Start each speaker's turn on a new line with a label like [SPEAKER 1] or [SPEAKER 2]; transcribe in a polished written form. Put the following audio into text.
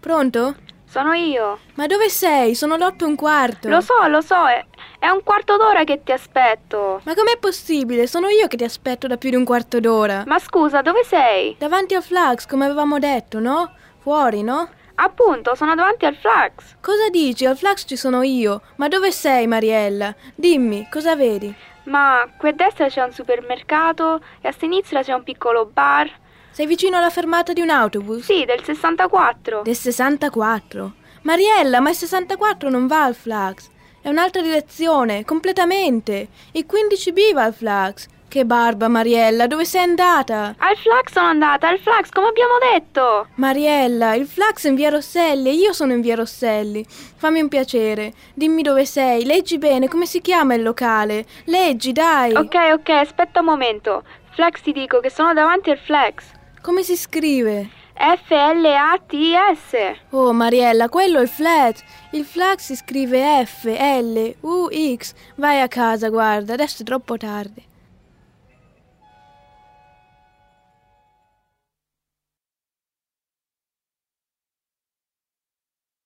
[SPEAKER 1] Pronto?
[SPEAKER 2] Sono io.
[SPEAKER 1] Ma dove sei? Sono l'8:15.
[SPEAKER 2] Lo so, è un quarto d'ora che ti aspetto.
[SPEAKER 1] Ma com'è possibile? Sono io che ti aspetto da più di un quarto d'ora.
[SPEAKER 2] Ma scusa, dove sei?
[SPEAKER 1] Davanti al Flax, come avevamo detto, no? Fuori, no?
[SPEAKER 2] Appunto, sono davanti al Flax.
[SPEAKER 1] Cosa dici? Al Flax ci sono io. Ma dove sei, Mariella? Dimmi, cosa vedi?
[SPEAKER 2] Ma qui a destra c'è un supermercato e a sinistra c'è un piccolo bar.
[SPEAKER 1] Sei vicino alla fermata di un autobus?
[SPEAKER 2] Sì, del 64.
[SPEAKER 1] Del 64? Mariella, ma il 64 non va al Flax. È un'altra direzione, completamente. Il 15B va al Flax. Che barba, Mariella, dove sei andata?
[SPEAKER 2] Al Flax sono andata, al Flax, come abbiamo detto.
[SPEAKER 1] Mariella, il Flax è in via Rosselli e io sono in via Rosselli. Fammi un piacere, dimmi dove sei, leggi bene, come si chiama il locale? Leggi, dai.
[SPEAKER 2] Ok, aspetta un momento. Flax, ti dico che sono davanti al Flax.
[SPEAKER 1] Come si scrive?
[SPEAKER 2] F-L-A-T-S.
[SPEAKER 1] Oh, Mariella, quello è il Flax. Il Flax si scrive F-L-U-X. Vai a casa, guarda, adesso è troppo tardi.